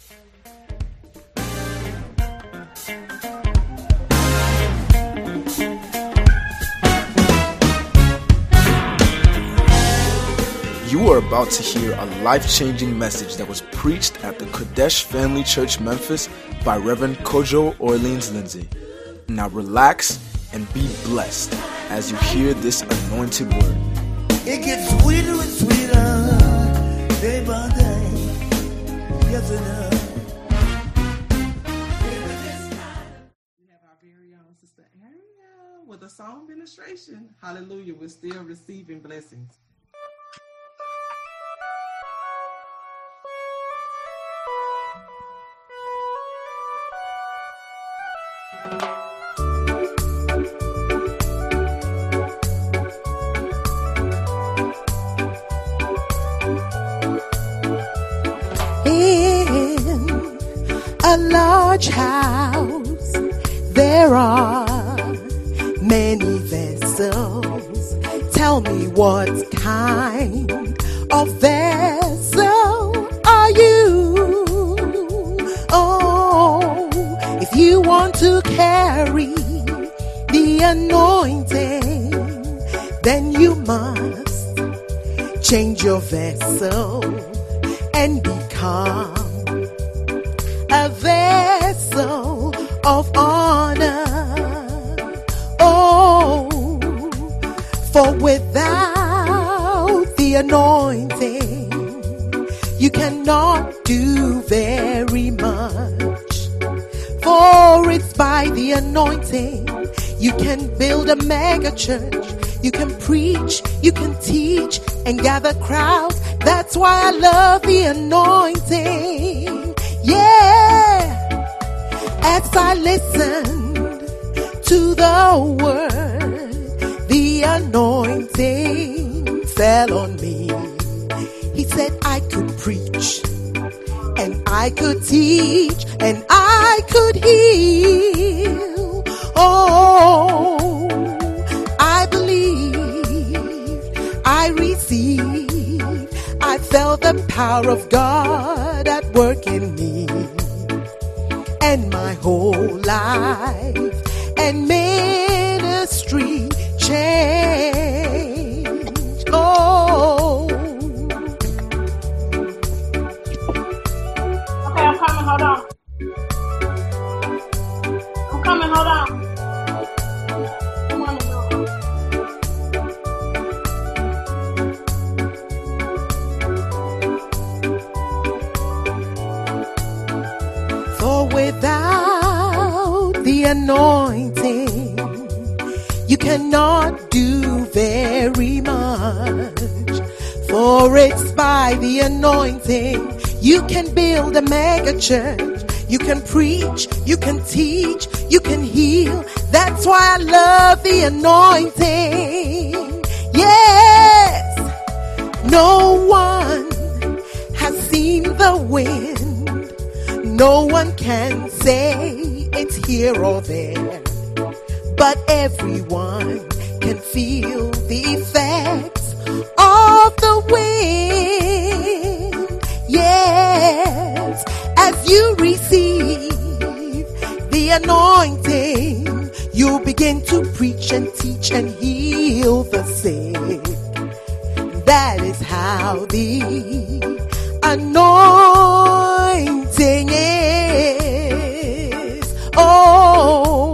You are about to hear a life-changing message that was preached at the Kodesh Family Church Memphis by Reverend Kojo Orleans Lindsay. Now relax and be blessed as you hear this anointed word. It gets sweeter and sweeter day by day. Yes, it does. We have our very own Sister Ariel with a song ministration. Hallelujah. We're still receiving blessings. In a large house, there are many vessels. Tell me, what kind of vessel are you? Oh, if you want to carry the anointing, then you must change your vessel and become a vessel of honor. Oh, for without the anointing, you cannot do very much. For it's by the anointing you can build a mega church. You can preach, you can teach, and gather crowds. That's why I love the anointing. Yeah. As I listened to the word, the anointing fell on me. He said I could preach, and I could teach, and I could heal. Oh, I believe, I receive, I felt the power of God at work in me, and my whole life and ministry changed. Oh. Okay, I'm coming, hold on. I'm coming, hold on. For without the anointing, you cannot do very much. For it's by the anointing you can build a mega church. You can preach, you can teach, you can heal. That's why I love the anointing. Yes, no one has seen the wind. No one can say it's here or there, but everyone can feel the effects of the wind. Yes, as you receive the anointing, you begin to preach and teach and heal the sick. That is how the anointing is. Oh,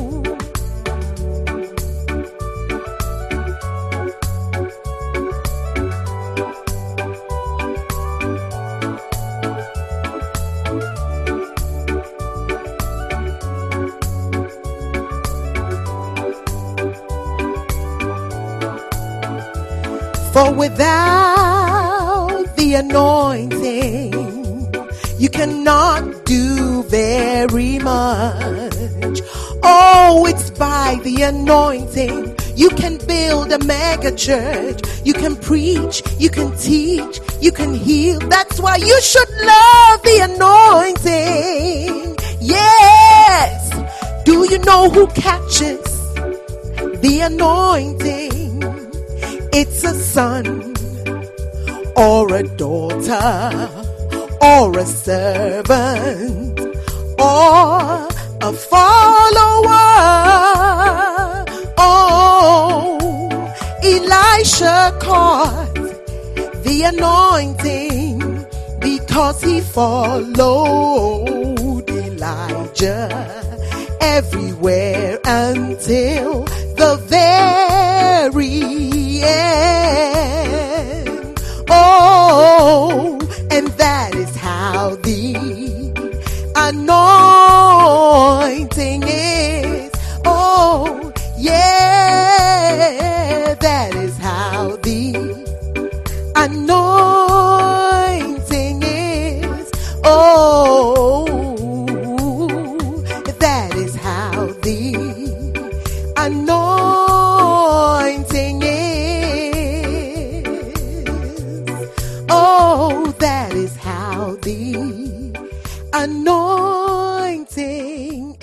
for without the anointing, you cannot do very much. Oh, it's by the anointing you can build a mega church. You can preach, you can teach, you can heal. That's why you should love the anointing. Yes. Do you know who catches the anointing? It's a son or a daughter or a servant or a follower. Oh, Elisha caught the anointing because he followed Elijah everywhere until the very end. Oh, and that is how the anointing is. Oh, yeah, that is how the anointing is. Oh, that is how the anointing is. Oh, that is how the anointing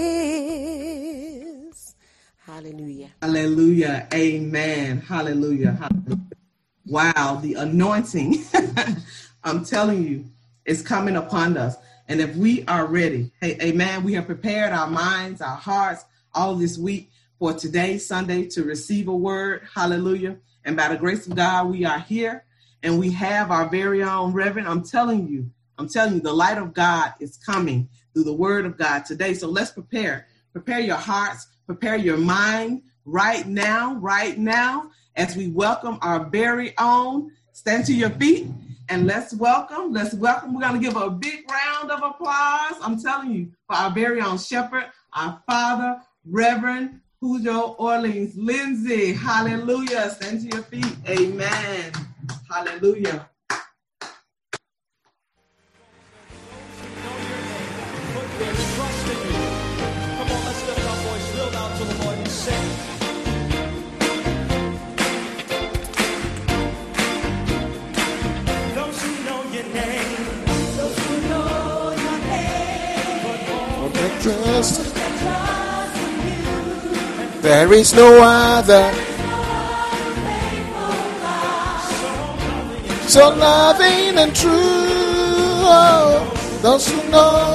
is. Hallelujah. Hallelujah. Amen. Hallelujah. Hallelujah. Wow, the anointing, I'm telling you, is coming upon us. And if we are ready, hey, amen, we have prepared our minds, our hearts, all this week for today, Sunday, to receive a word. Hallelujah. And by the grace of God, we are here and we have our very own Reverend. I'm telling you, the light of God is coming through the word of God today. So let's prepare your hearts, prepare your mind right now, as we welcome our very own. Stand to your feet and let's welcome. We're going to give a big round of applause, I'm telling you, for our very own shepherd, our father, Reverend Cujo Orleans Lindsay. Hallelujah. Stand to your feet. Amen. Hallelujah. There is no other, so loving and true. Oh, those who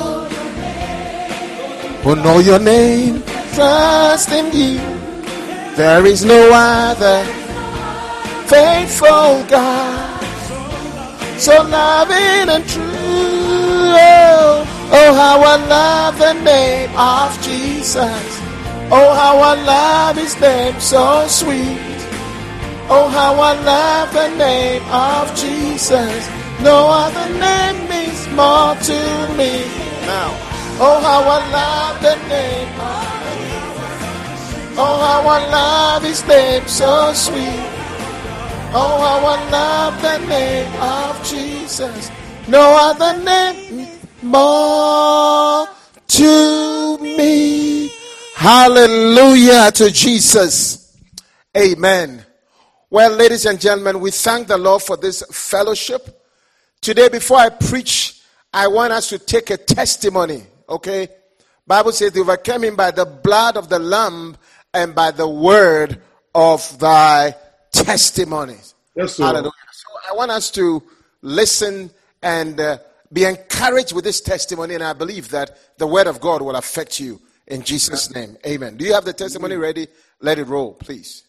know your name, trust in you. There is no other faithful God, so loving and true. Oh, how I love the name of Jesus. Oh, how I love his name, so sweet. Oh, how I love the name of Jesus. No other name means more to me. Now, oh, how I love the name of Jesus. Oh, how I love his name, so sweet. Oh, how I love the name of Jesus. No other name more to me. Hallelujah to Jesus. Amen. Well, ladies and gentlemen, we thank the Lord for this fellowship. Today, before I preach, I want us to take a testimony. Okay? Bible says they overcame him by the blood of the Lamb and by the word of thy testimonies. Yes, sir. Hallelujah. So I want us to listen and be encouraged with this testimony, and I believe that the word of God will affect you in Jesus' name. Amen. Do you have the testimony ready? Let it roll, please.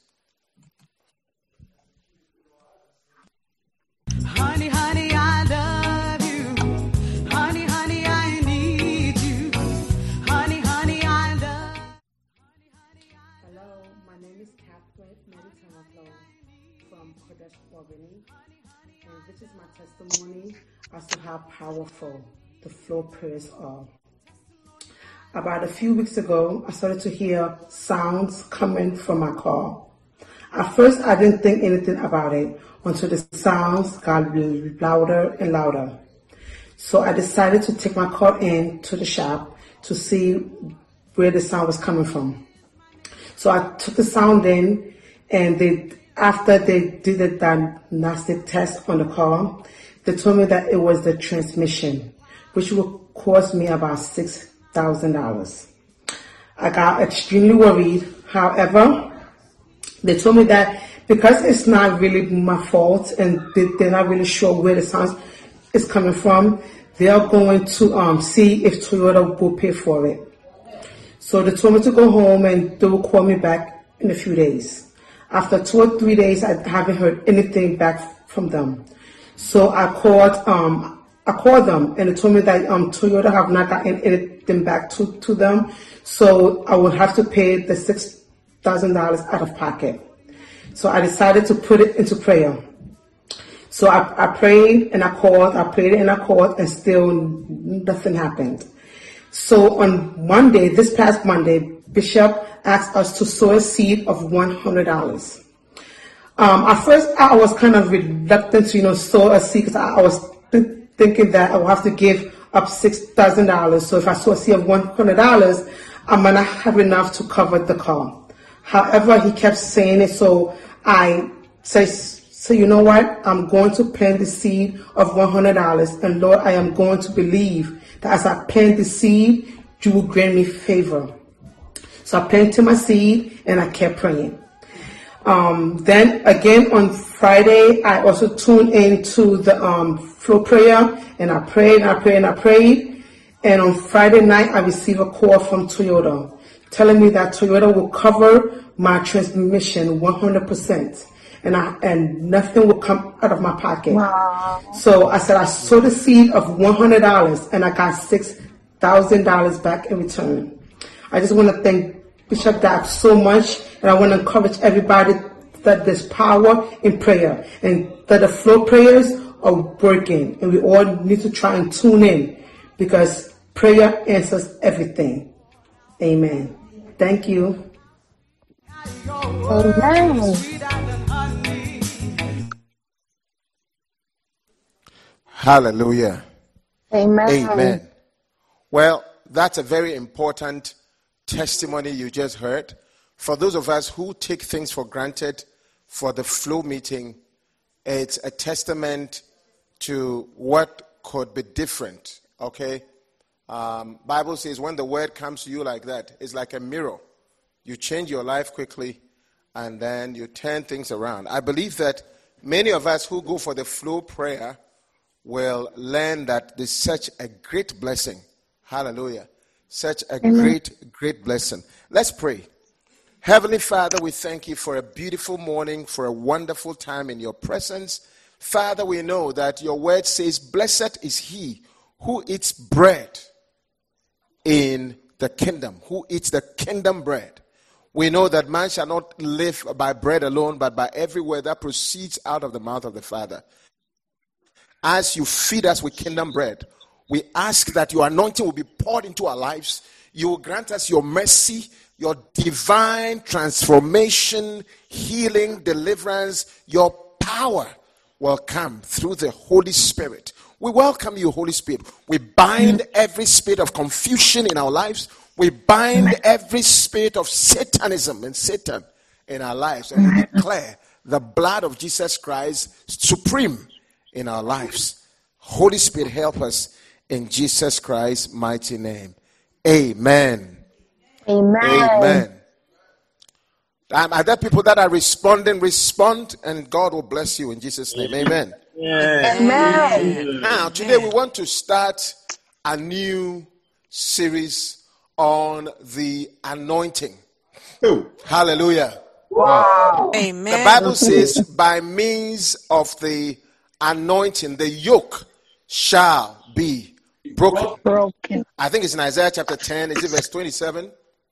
Honey, honey, I love you. Honey, honey, I need you. Honey, honey, I love. Hello, my name is Catherine Meditanaflo from Kodesh, Albany, and this is my testimony as to how powerful the flow prayers are. About a few weeks ago, I started to hear sounds coming from my car. At first, I didn't think anything about it until the sounds got louder and louder. So I decided to take my car in to the shop to see where the sound was coming from. So I took the sound in, and after they did the diagnostic test on the car, they told me that it was the transmission, which would cost me about $6,000. I got extremely worried. However, they told me that because it's not really my fault and they're not really sure where the sounds is coming from, they are going to see if Toyota will pay for it. So they told me to go home and they will call me back in a few days. After 2 or 3 days, I haven't heard anything back from them. So I called them and they told me that Toyota have not gotten anything back to them. So I will have to pay the $6,000 out of pocket. So I decided to put it into prayer. So I prayed and I called, and still nothing happened. So on Monday, this past Monday, Bishop asked us to sow a seed of $100. At first, I was kind of reluctant to, sow a seed because I was thinking that I would have to give up $6,000. So if I sow a seed of $100, I might not have enough to cover the car. However, he kept saying it, so I said, so you know what? I'm going to plant the seed of $100, and Lord, I am going to believe that as I plant the seed, you will grant me favor. So I planted my seed, and I kept praying. Then again on Friday, I also tuned into the flow prayer, and I prayed, and on Friday night, I received a call from Toyota telling me that Toyota will cover my transmission 100%. And nothing will come out of my pocket. Wow. So I said I sowed a seed of $100 and I got $6,000 back in return. I just want to thank Bishop Dag so much, and I want to encourage everybody that there's power in prayer and that the flow prayers are working, and we all need to try and tune in because prayer answers everything. Amen. Thank you. Amen. Hallelujah. Amen. Amen. Well, that's a very important testimony you just heard. For those of us who take things for granted, for the flow meeting, it's a testament to what could be different. Okay? Bible says when the word comes to you like that, it's like a mirror. You change your life quickly and then you turn things around. I believe that many of us who go for the flow prayer will learn that there's such a great blessing. Hallelujah. Such a great blessing. Let's pray. Heavenly Father, we thank you for a beautiful morning, for a wonderful time in your presence. Father, we know that your word says, blessed is he who eats bread in the kingdom, who eats the kingdom bread. We know that man shall not live by bread alone, but by every word that proceeds out of the mouth of the Father. As you feed us with kingdom bread, we ask that your anointing will be poured into our lives. You will grant us your mercy, your divine transformation, healing, deliverance. Your power will come through the Holy Spirit. We welcome you, Holy Spirit. We bind every spirit of confusion in our lives. We bind every spirit of Satanism and Satan in our lives. And we declare the blood of Jesus Christ supreme in our lives. Holy Spirit, help us in Jesus Christ's mighty name. Amen. Amen. Amen. Are there people that are responding? Respond, and God will bless you in Jesus' name. Amen. Amen. Now, today we want to start a new series on the anointing. Hallelujah. Wow. Amen. The Bible says, by means of the anointing, the yoke shall be broken. I think it's in Isaiah chapter 10. Is it verse 27?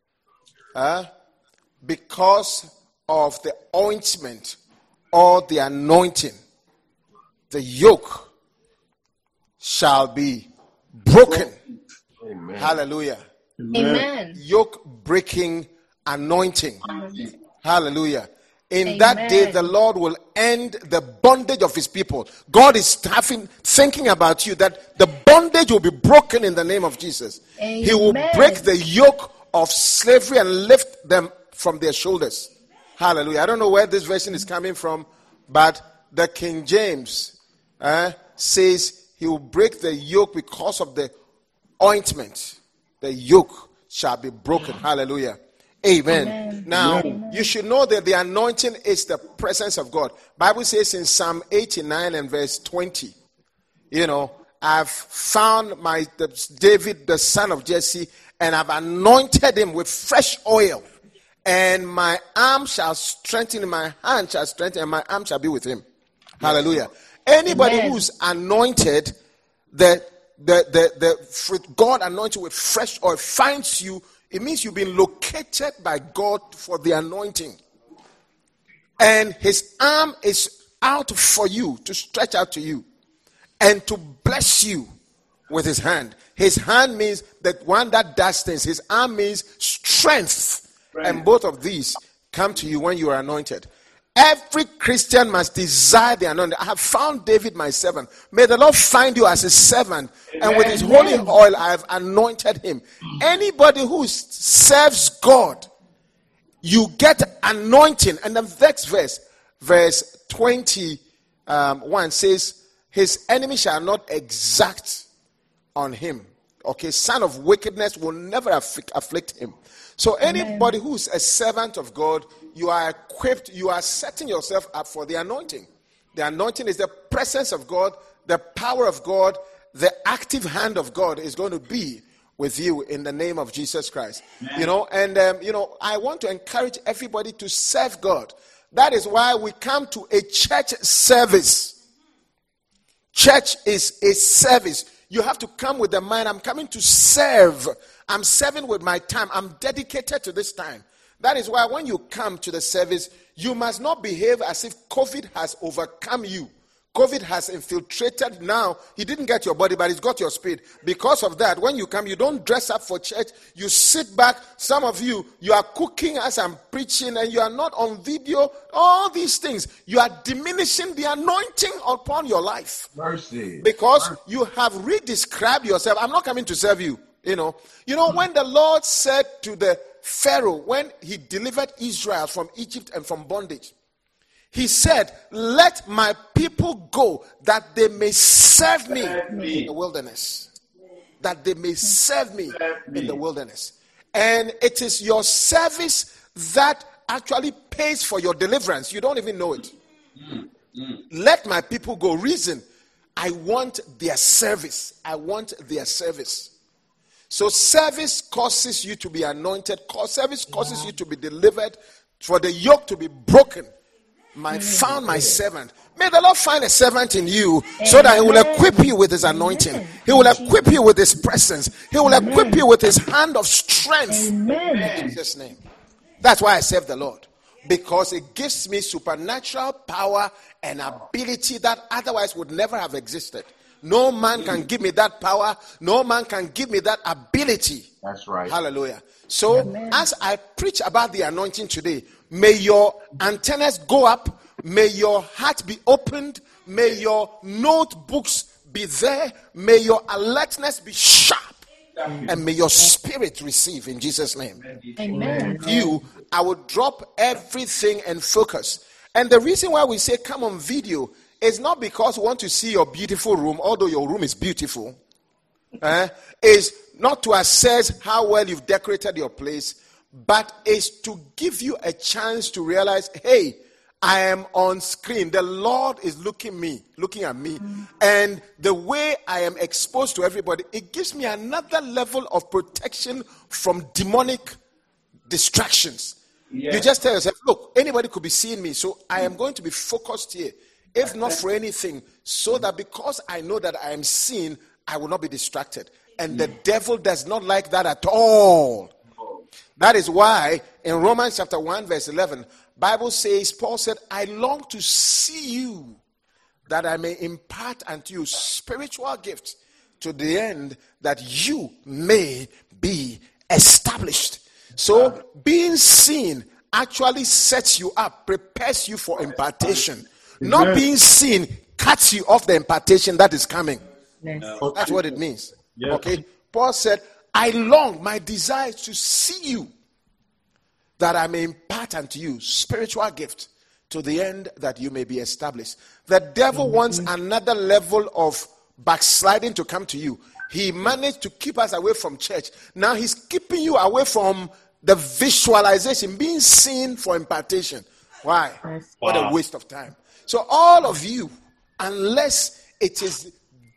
Because of the ointment or the anointing, the yoke shall be broken. Amen. Hallelujah. Amen. Yoke breaking anointing. Hallelujah. In that day, the Lord will end the bondage of his people. God is thinking about you, that the bondage will be broken in the name of Jesus. Amen. He will break the yoke of slavery and lift them from their shoulders. Hallelujah. I don't know where this version is coming from, but the King James says he will break the yoke because of the ointment. The yoke shall be broken. Hallelujah. Amen. Amen. Now, you should know that the anointing is the presence of God. Bible says in Psalm 89 and verse 20, I've found David, the son of Jesse, and I've anointed him with fresh oil. And my arm shall strengthen, my hand shall strengthen, and my arm shall be with him. Hallelujah. Anybody who's anointed, the God anointed with fresh oil finds you. It means you've been located by God for the anointing. And his arm is out for you, to stretch out to you, and to bless you with his hand. His hand means that one that does things. His arm means strength. And both of these come to you when you are anointed. Every Christian must desire the anointing. I have found David my servant. May the Lord find you as his servant. And with his holy oil, I have anointed him. Anybody who serves God, you get anointing. And the next verse 21 says, his enemy shall not exact on him. Okay, son of wickedness will never afflict him. So anybody who's a servant of God, you are equipped, you are setting yourself up for the anointing. The anointing is the presence of God, the power of God, the active hand of God is going to be with you in the name of Jesus Christ. I want to encourage everybody to serve God. That is why we come to a church service. Church is a service. You have to come with the mind, I'm coming to serve. I'm serving with my time. I'm dedicated to this time. That is why when you come to the service, you must not behave as if COVID has overcome you. COVID has infiltrated now. He didn't get your body, but he's got your spirit. Because of that, when you come, you don't dress up for church. You sit back. Some of you are cooking as I'm preaching, and you are not on video. All these things. You are diminishing the anointing upon your life. Mercy. Because you have redescribed yourself. I'm not coming to serve you. When the Lord said to the Pharaoh, when he delivered Israel from Egypt and from bondage, he said, let my people go that they may serve me in the wilderness. That they may serve me in the wilderness. And it is your service that actually pays for your deliverance. You don't even know it. Let my people go. Reason, I want their service. I want their service. So service causes you to be anointed. Service causes you to be delivered, for the yoke to be broken. Found my servant. May the Lord find a servant in you so that he will equip you with his anointing. He will equip you with his presence. He will equip you with his hand of strength. In Jesus' name. That's why I serve the Lord. Because it gives me supernatural power and ability that otherwise would never have existed. No man can give me that power. No man can give me that ability. That's right. Hallelujah. So as I preach about the anointing today, may your antennas go up. May your heart be opened. May your notebooks be there. May your alertness be sharp. And may your spirit receive in Jesus' name. Amen. I will drop everything and focus. And the reason why we say come on video is not because we want to see your beautiful room, although your room is beautiful. Is not to assess how well you've decorated your place, but is to give you a chance to realize, hey, I am on screen. The Lord is looking at me. And the way I am exposed to everybody, it gives me another level of protection from demonic distractions. You just tell yourself, look, anybody could be seeing me, so I am going to be focused here. If not for anything, so that because I know that I am seen, I will not be distracted. And the devil does not like that at all. That is why in Romans chapter 1 verse 11, Bible says, Paul said, I long to see you, that I may impart unto you spiritual gifts, to the end that you may be established. So being seen actually sets you up, prepares you for impartation. Not being seen cuts you off the impartation that is coming. That's what it means. Okay. Paul said, I long, my desire is to see you, that I may impart unto you spiritual gift, to the end that you may be established. The devil wants another level of backsliding to come to you. He managed to keep us away from church. Now he's keeping you away from the visualization, being seen for impartation. Why? What a waste of time. So all of you, unless it is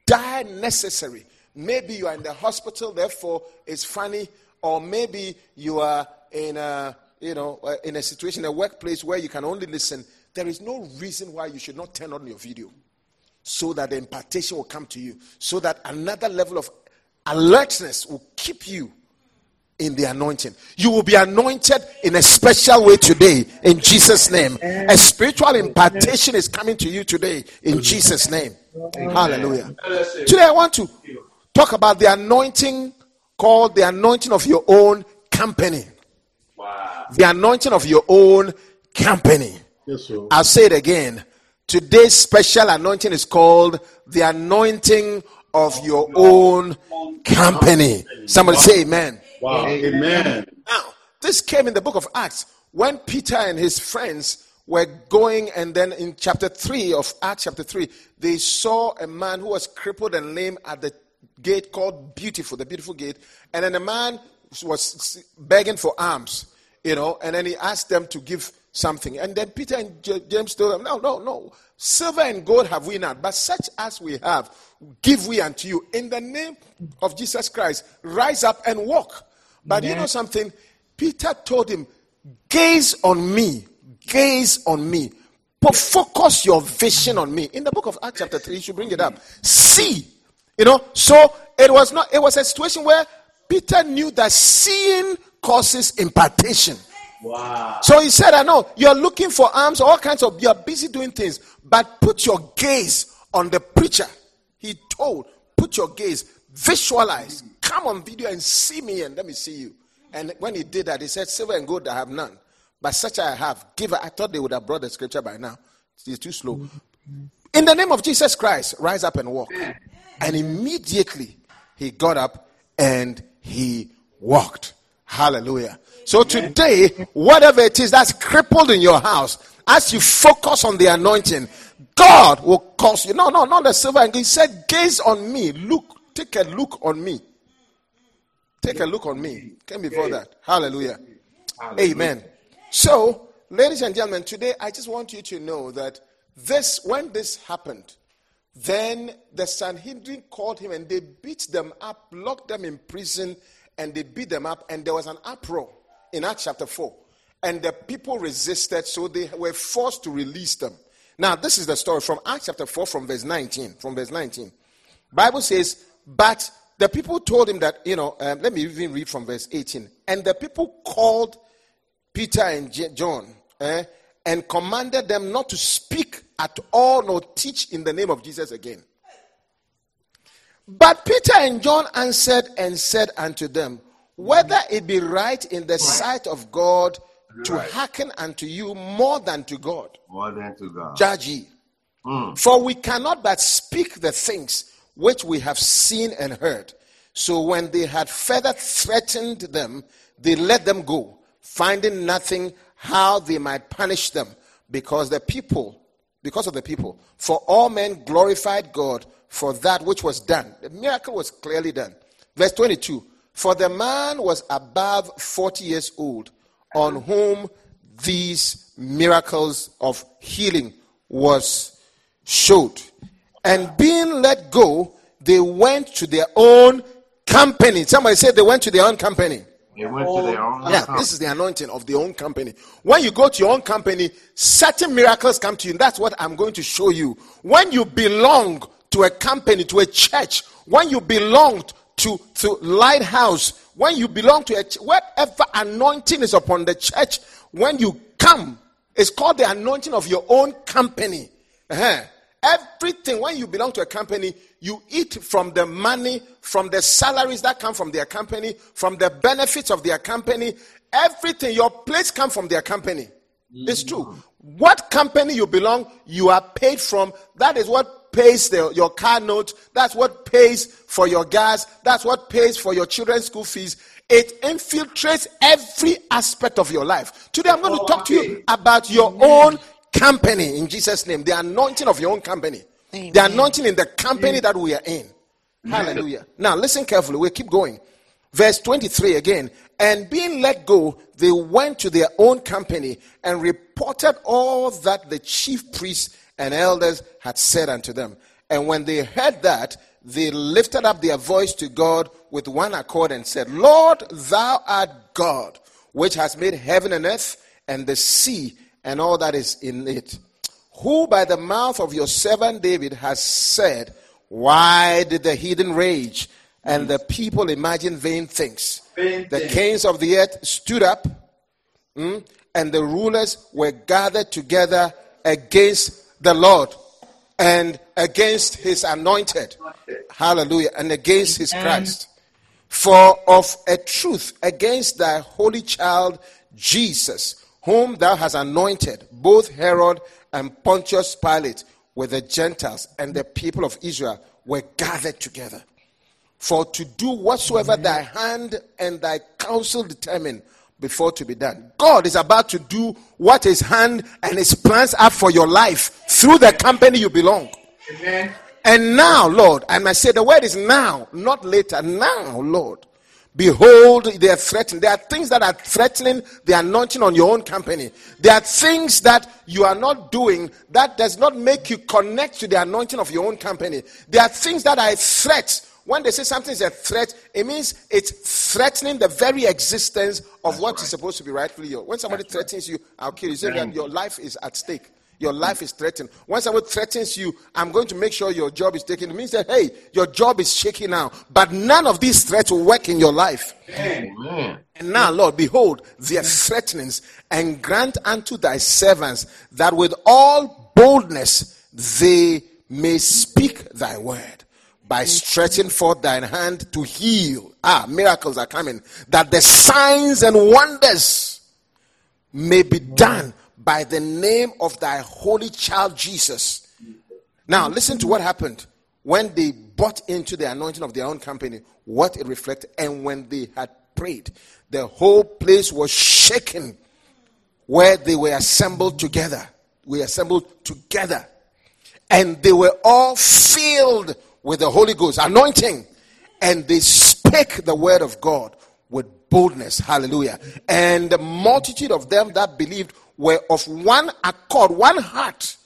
dire necessary. Maybe you are in the hospital, therefore it's funny, or maybe you are in a situation, a workplace where you can only listen. There is no reason why you should not turn on your video, so that the impartation will come to you, so that another level of alertness will keep you in the anointing. You will be anointed in a special way today in Jesus' name. A spiritual impartation is coming to you today in Jesus' name. Hallelujah. Today I want to talk about the anointing called the anointing of your own company. Wow. The anointing of your own company. Yes, sir. I'll say it again. Today's special anointing is called the anointing of your own company. Somebody say amen. Wow. Amen. Now, this came in the book of Acts when Peter and his friends were going, and then in chapter 3 of Acts chapter 3, they saw a man who was crippled and lame at the gate called Beautiful, the Beautiful Gate. And then the man was begging for alms, and then he asked them to give something. And then Peter and James told them, no. Silver and gold have we not, but such as we have, give we unto you. In the name of Jesus Christ, rise up and walk. But you know something? Peter told him, gaze on me. Gaze on me. Focus your vision on me. In the book of Acts chapter 3, you should bring it up. See. So it was a situation where Peter knew that seeing causes impartation. Wow. So he said, I know you're looking for alms, all kinds of, you're busy doing things, but put your gaze on the preacher. He told, put your gaze, visualize, come on video and see me and let me see you. And when he did that, he said, silver and gold I have none, but such I have. I thought they would have brought the scripture by now. It's too slow. In the name of Jesus Christ, rise up and walk. And immediately he got up and he walked. Hallelujah. So today, whatever it is that's crippled in your house, as you focus on the anointing, God will cause you. No, not the silver and gold. He said, gaze on me. Look, take a look on me. Take a look on me. Came before that. Hallelujah. Amen. So, ladies and gentlemen, today I just want you to know that when this happened, then the Sanhedrin called him and they beat them up, locked them in prison, and they beat them up, and there was an uproar in Acts chapter 4. And the people resisted, so they were forced to release them. Now, this is the story from Acts chapter 4 from verse 19. Bible says, but the people told him that, let me even read from verse 18. And the people called Peter and John and commanded them not to speak at all nor teach in the name of Jesus again. But Peter and John answered and said unto them, whether it be right in the sight of God to hearken unto you more than to God. More than to God. Judge ye. For we cannot but speak the things which we have seen and heard. So when they had further threatened them, they let them go, finding nothing how they might punish them, because of the people. For all men glorified God for that which was done. The miracle was clearly done. Verse 22. For the man was above 40 years old, on whom these miracles of healing was showed. And being let go, they went to their own company. Somebody said they went to their own company. They went to their own company. This is the anointing of the own company. When you go to your own company, certain miracles come to you. That's what I'm going to show you. When you belong to a company, to a church, when you belong to Lighthouse, when you belong to whatever anointing is upon the church, when you come, it's called the anointing of your own company. Everything, when you belong to a company, you eat from the money, from the salaries that come from their company, from the benefits of their company. Everything, your place comes from their company. It's true. What company you belong, you are paid from. That is what pays your car note. That's what pays for your gas. That's what pays for your children's school fees. It infiltrates every aspect of your life. Today I'm going to talk to you about your own company in Jesus' name. The anointing of your own company. Amen. The anointing in the company that we are in. Hallelujah. Now listen carefully. We'll keep going. Verse 23 again. And being let go, they went to their own company and reported all that the chief priests and elders had said unto them. And when they heard that, they lifted up their voice to God with one accord and said, Lord, thou art God, which has made heaven and earth and the sea and all that is in it, who by the mouth of your servant David has said, why did the heathen rage and the people imagine vain things? The kings of the earth stood up, and the rulers were gathered together against the Lord and against his anointed. Hallelujah. And against his Christ. For of a truth, against thy holy child Jesus, whom thou hast anointed, both Herod and Pontius Pilate with the Gentiles and the people of Israel were gathered together, for to do whatsoever thy hand and thy counsel determine before to be done. God is about to do what his hand and his plans are for your life through the company you belong. Amen. And now, Lord, and I say the word is now, not later. Now, Lord, behold, they are threatened. There are things that are threatening the anointing on your own company. There are things that you are not doing that does not make you connect to the anointing of your own company. There are things that are a threat. When they say something is a threat, it means it's threatening the very existence of what is supposed to be rightfully yours. When somebody threatens you, I'll kill you. You say that your life is at stake. Your life is threatened. When someone threatens you, I'm going to make sure your job is taken. It means that, hey, your job is shaking now. But none of these threats will work in your life. Amen. And now, Lord, behold their threatenings, and grant unto thy servants that with all boldness they may speak thy word, by stretching forth thine hand to heal. Miracles are coming. That the signs and wonders may be done by the name of thy holy child Jesus. Now, listen to what happened when they bought into the anointing of their own company, what it reflected. And when they had prayed, the whole place was shaken where they were assembled together. We assembled together. And they were all filled with the Holy Ghost, anointing. And they spake the word of God with boldness. Hallelujah. And the multitude of them that believed were of one accord, one heart,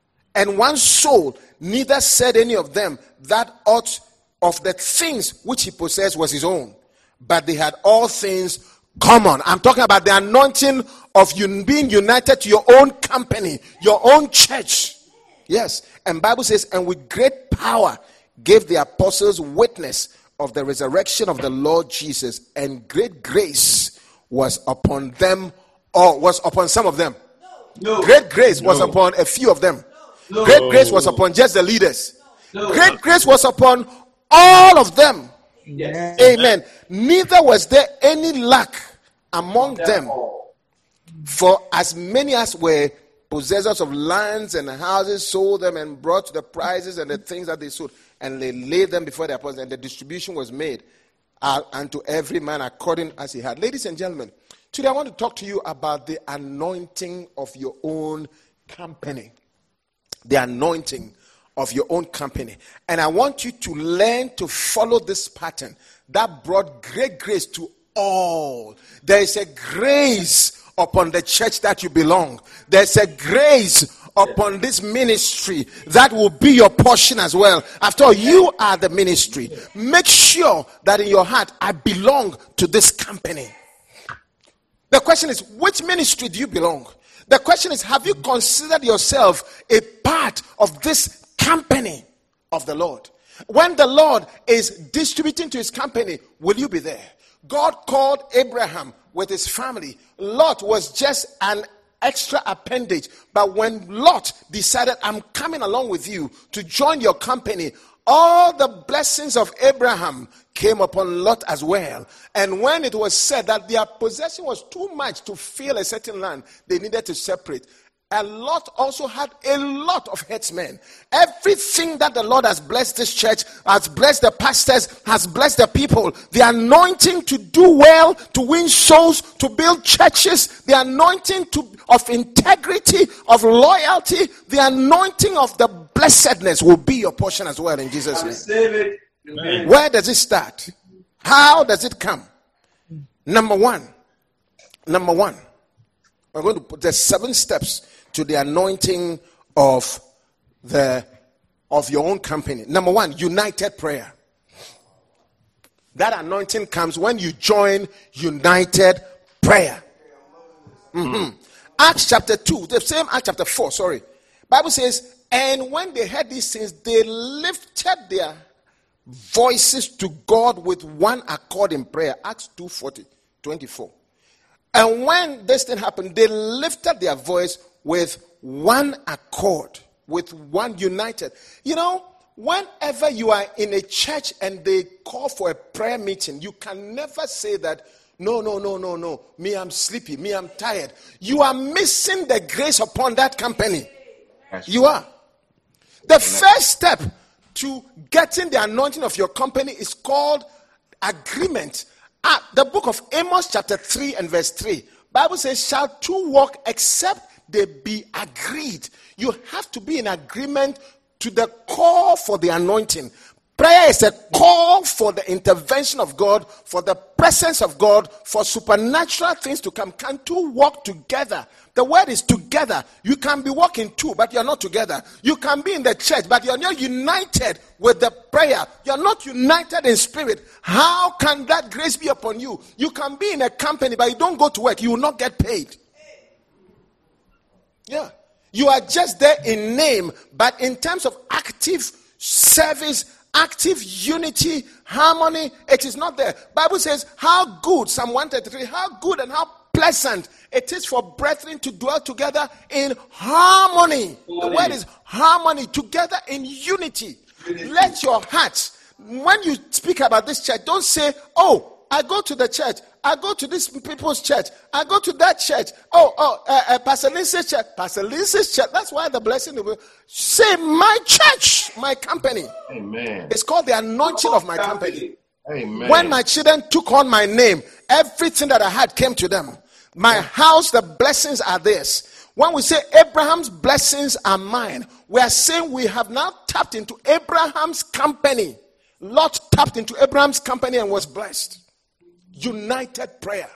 and one soul. Neither said any of them that aught of the things which he possessed was his own, but they had all things common. I'm talking about the anointing of you being united to your own company, your own church. Yes. And Bible says, and with great power gave the apostles witness of the resurrection of the Lord Jesus, and great grace was upon them. Or was upon some of them. No. Great grace was upon a few of them. No. Great grace was upon just the leaders. No. Great grace was upon all of them. Yes. Amen. Neither was there any lack among them. For as many as were possessors of lands and houses sold them and brought the prices and the things that they sold, and they laid them before the apostles, and the distribution was made unto every man according as he had. Ladies and gentlemen, today I want to talk to you about the anointing of your own company. The anointing of your own company. And I want you to learn to follow this pattern that brought great grace to all. There is a grace upon the church that you belong. There's a grace upon this ministry that will be your portion as well. After all, you are the ministry. Make sure that in your heart, I belong to this company. The question is, which ministry do you belong? The question is, have you considered yourself a part of this company of the Lord? When the Lord is distributing to his company, will you be there? God called Abraham with his family. Lot was just an extra appendage. But when Lot decided, I'm coming along with you to join your company, all the blessings of Abraham came upon Lot as well. And when it was said that their possession was too much to fill a certain land, they needed to separate. And Lot also had a lot of headsmen. Everything that the Lord has blessed this church, has blessed the pastors, has blessed the people. The anointing to do well, to win souls, to build churches, the anointing of integrity, of loyalty, the anointing of the blessedness will be your portion as well in Jesus' name. Where does it start? How does it come? Number one, we're going to put the 7 steps to the anointing of the of your own company. Number one, united prayer. That anointing comes when you join united prayer. Acts chapter 2, the same Acts chapter 4, sorry. Bible says, and when they heard these things, they lifted their voices to God with one accord in prayer. Acts 2:24. And when this thing happened, they lifted their voice with one accord, with one united. You know, whenever you are in a church and they call for a prayer meeting, you can never say that, no. Me, I'm sleepy. Me, I'm tired. You are missing the grace upon that company. You are. The first step to getting the anointing of your company is called agreement. The book of Amos chapter 3 and verse 3. Bible says, shall two walk except they be agreed? You have to be in agreement to the call for the anointing. Prayer is a call for the intervention of God, for the presence of God, for supernatural things to come. Can two walk together? The word is together. You can be walking two, but you're not together. You can be in the church, but you're not united with the prayer. You're not united in spirit. How can that grace be upon you? You can be in a company, but you don't go to work. You will not get paid. Yeah. You are just there in name, but in terms of active service, active unity, harmony, it is not there. Bible says, how good, Psalm 133, how good and how pleasant it is for brethren to dwell together in harmony. The word is harmony, together in unity. Let your heart, when you speak about this church, don't say, oh, I go to the church, I go to this people's church, I go to that church, Pastor Lindsay's church, Pastor Lindsay's church. That's why the blessing will say, my church, my company. Amen. It's called the anointing of my company. Amen. When my children took on my name, everything that I had came to them. My house, the blessings are theirs. When we say Abraham's blessings are mine, we are saying we have now tapped into Abraham's company. Lot tapped into Abraham's company and was blessed. United prayer.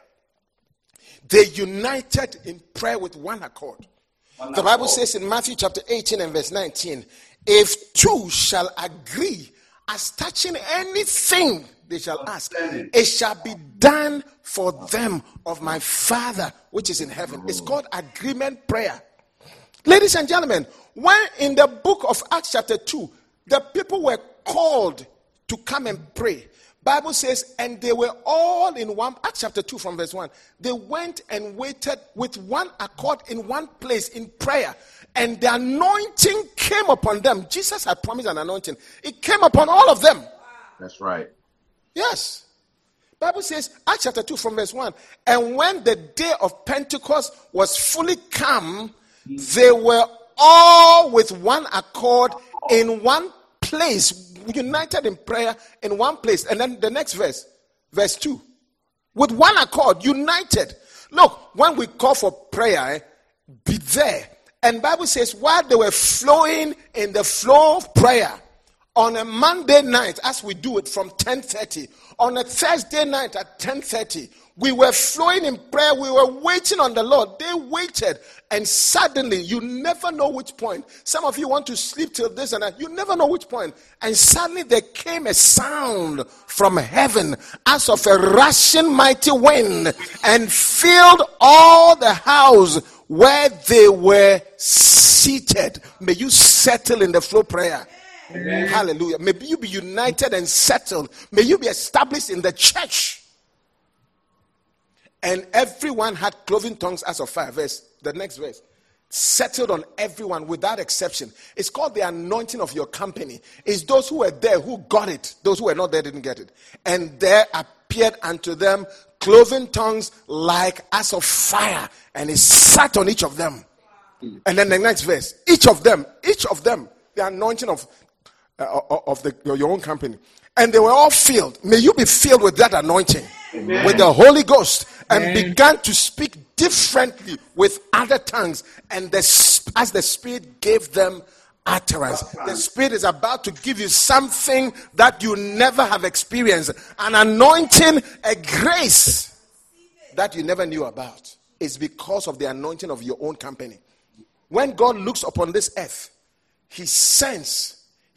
They united in prayer with one accord. The Bible says in Matthew chapter 18 and verse 19, if two shall agree as touching anything they shall ask, it shall be done for them of my Father which is in heaven. It's called agreement prayer. Ladies and gentlemen, when in the book of Acts chapter 2, the people were called to come and pray. Bible says, and they were all in one, Acts chapter 2 from verse 1. They went and waited with one accord in one place in prayer. And the anointing came upon them. Jesus had promised an anointing. It came upon all of them. That's right. Yes. Bible says, Acts chapter 2 from verse 1. And when the day of Pentecost was fully come, they were all with one accord in one place, united in prayer in one place. And then the next verse, verse 2. With one accord, united. Look, when we call for prayer, be there. And Bible says, while they were flowing in the flow of prayer, on a Monday night, as we do it from 10:30, on a Thursday night at 10:30, we were flowing in prayer. We were waiting on the Lord. They waited. And suddenly, you never know which point. Some of you want to sleep till this and that. You never know which point. And suddenly there came a sound from heaven as of a rushing mighty wind and filled all the house where they were seated. May you settle in the flow prayer. Amen. Hallelujah. May you be united and settled. May you be established in the church. And everyone had cloven tongues as of fire. The next verse. Settled on everyone without exception. It's called the anointing of your company. It's those who were there who got it. Those who were not there didn't get it. And there appeared unto them cloven tongues like as of fire. And it sat on each of them. And then the next verse. Each of them, the anointing of your own company. And they were all filled. May you be filled with that anointing. Amen. With the Holy Ghost. And began to speak differently with other tongues. And as the Spirit gave them utterance. The Spirit is about to give you something that you never have experienced. An anointing, a grace that you never knew about. It's because of the anointing of your own company. When God looks upon this earth, He sends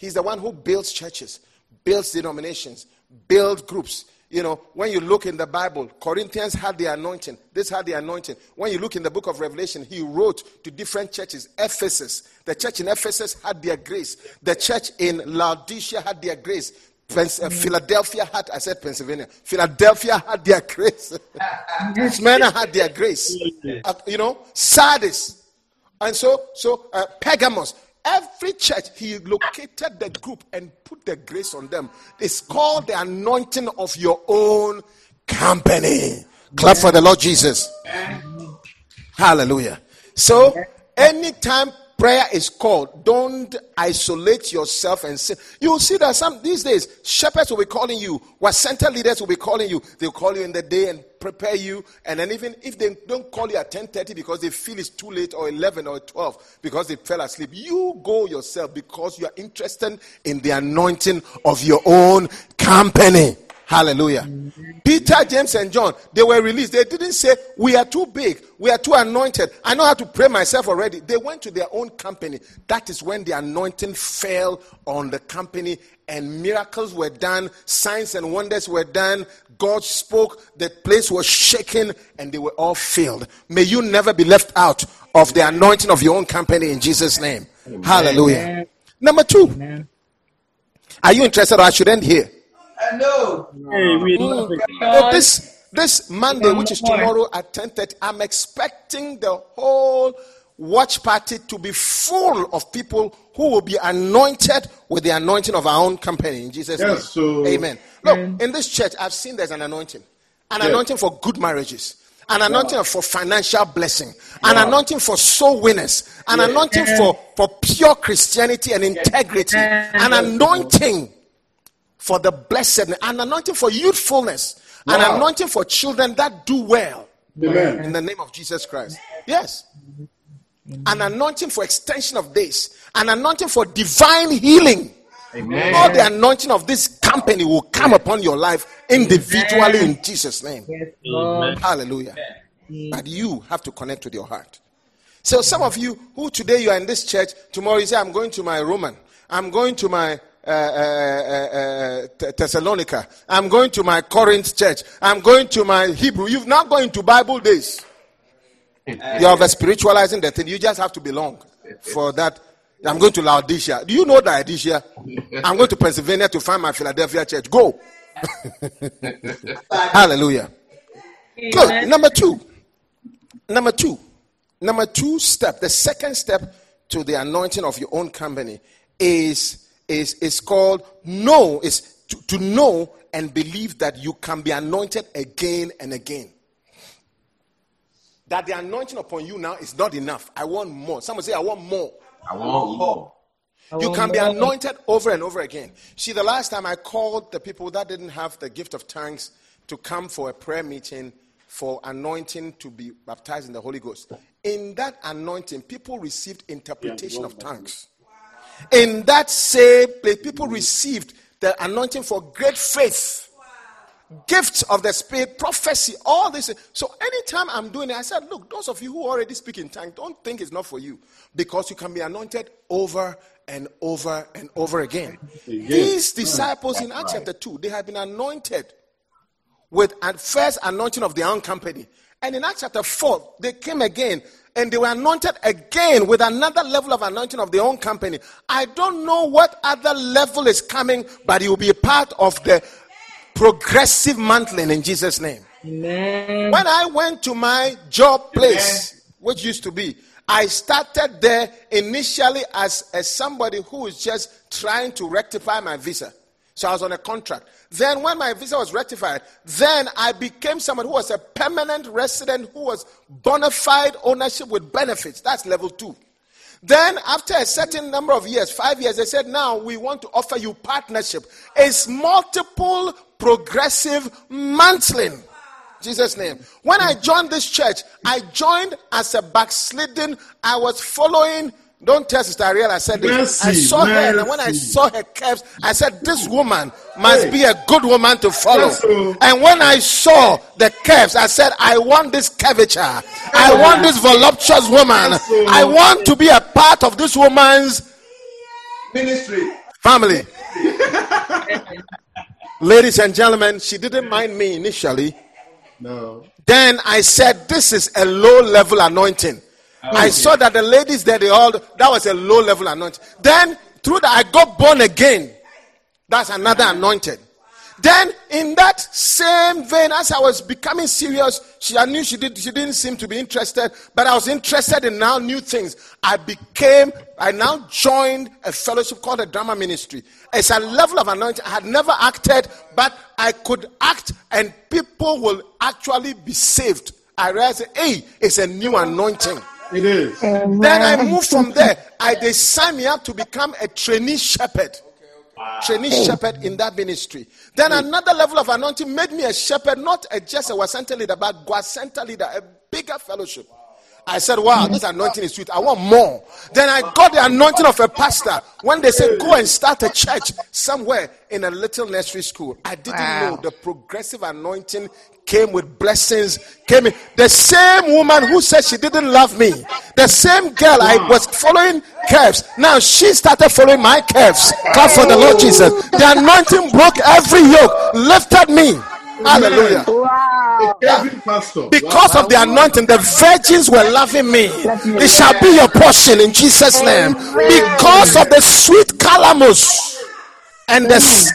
He's the one who builds churches, builds denominations, builds groups. You know, when you look in the Bible, Corinthians had the anointing. This had the anointing. When you look in the book of Revelation, he wrote to different churches. Ephesus, the church in Ephesus had their grace. The church in Laodicea had their grace. Philadelphia had, I said Pennsylvania. Philadelphia had their grace. Smyrna had their grace. Sardis. And so Pergamos. Every church, he located the group and put the grace on them. It's called the anointing of your own company. Clap for the Lord Jesus. Hallelujah. So, anytime prayer is called, don't isolate yourself and say. You'll see that some these days, shepherds will be calling you, center leaders will be calling you. They'll call you in the day and prepare you. And then even if they don't call you at 10:30 because they feel it's too late, or 11 or 12 because they fell asleep, you go yourself because you are interested in the anointing of your own company. Hallelujah. Peter, James, and John, they were released. They didn't say, we are too big, we are too anointed, I know how to pray myself already. They went to their own company. That is when the anointing fell on the company, and miracles were done, signs and wonders were done. God spoke, the place was shaken, and they were all filled. May you never be left out of the anointing of your own company in Jesus' name. Amen. Hallelujah. Number 2. Amen. Are you interested, or I should end here? No. This Monday, which is tomorrow at 10:30, I'm expecting the whole watch party to be full of people who will be anointed with the anointing of our own company in Jesus' name. So, amen. Look, in this church, I've seen there's an anointing anointing for good marriages, an anointing for financial blessing, an anointing for soul winners, an anointing for pure Christianity and integrity, an anointing for the blessed, an anointing for youthfulness, an anointing for children that do well. Amen. In the name of Jesus Christ. Yes. An anointing for extension of days, an anointing for divine healing. Amen. All the anointing of this company will come upon your life individually in Jesus' name. Yes, hallelujah. But you have to connect with your heart. So some of you who today you are in this church, tomorrow you say, I'm going to my Roman, I'm going to my Thessalonica, I'm going to my Corinth church, I'm going to my Hebrew. You've not going to Bible days. You're over spiritualizing the thing. You just have to belong for that. I'm going to Laodicea. Do you know Laodicea? I'm going to Pennsylvania to find my Philadelphia church. Go. Hallelujah. Good. Number two step, the second step to the anointing of your own company is called to know and believe that you can be anointed again and again. That the anointing upon you now is not enough. I want more. Someone say, I want more. I want more. You can be anointed over and over again. See, the last time I called the people that didn't have the gift of tongues to come for a prayer meeting for anointing to be baptized in the Holy Ghost. In that anointing, people received interpretation of tongues. In that same place, people received the anointing for great faith. Gifts of the Spirit, prophecy, all this. So anytime I'm doing it, I said, look, those of you who already speak in tongues, don't think it's not for you. Because you can be anointed over and over and over again. These disciples in Acts chapter 2, they had been anointed with at first anointing of their own company. And in Acts chapter 4, they came again and they were anointed again with another level of anointing of their own company. I don't know what other level is coming, but it will be a part of the progressive mantling in Jesus' name. Amen. When I went to my job place, which used to be, I started there initially as somebody who was just trying to rectify my visa. So I was on a contract. Then when my visa was rectified, then I became someone who was a permanent resident who was bona fide ownership with benefits. That's level 2. Then after a certain number of years, 5 years, they said, now we want to offer you partnership. It's multiple progressive mantling. Jesus' name. When I joined this church, I joined as a backslidden. I was following. Don't tell Sister Ariel I said this. I saw her, and when I saw her curves, I said, this woman must be a good woman to follow. And when I saw the curves, I said, I want this curvature. I want this voluptuous woman. I want to be a part of this woman's ministry. Family. Ladies and gentlemen, she didn't mind me initially. No. Then I said, this is a low-level anointing. I saw that the ladies there, that was a low-level anointing. Then, through that, I got born again. That's another anointing. Then, in that same vein, as I was becoming serious, I knew she didn't seem to be interested, but I was interested in now new things. I now joined a fellowship called the Drama Ministry. It's a level of anointing. I had never acted, but I could act, and people will actually be saved. I realized, hey, it's a new anointing. It is. Then I moved from there. They signed me up to become a trainee shepherd. Trainee shepherd in that ministry. Then another level of anointing made me a shepherd, not just a center leader, but Gua center leader, a bigger fellowship. I said, wow, this anointing is sweet. I want more. Then I got the anointing of a pastor. When they said, go and start a church somewhere in a little nursery school, I didn't know the progressive anointing came with blessings. Came in. The same woman who said she didn't love me, the same girl I was following curves, now she started following my curves. Clap for the Lord Jesus. The anointing broke every yoke, lifted me. Hallelujah. Wow. Because of the anointing, the virgins were loving me. It shall be your portion in Jesus' name. Because of the sweet calamus and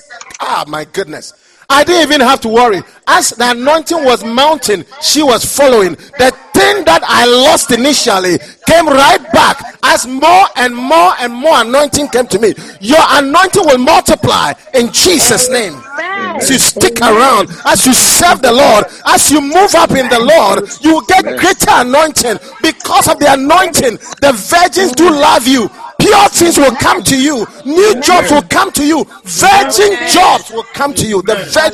my goodness. I didn't even have to worry. As the anointing was mounting, she was following. The thing that I lost initially came right back as more and more and more anointing came to me. Your anointing will multiply in Jesus' name. As you stick around, as you serve the Lord, as you move up in the Lord, you will get greater anointing. Because of the anointing, the virgins do love you. Pure things will come to you. New jobs will come to you. Virgin jobs will come to you. The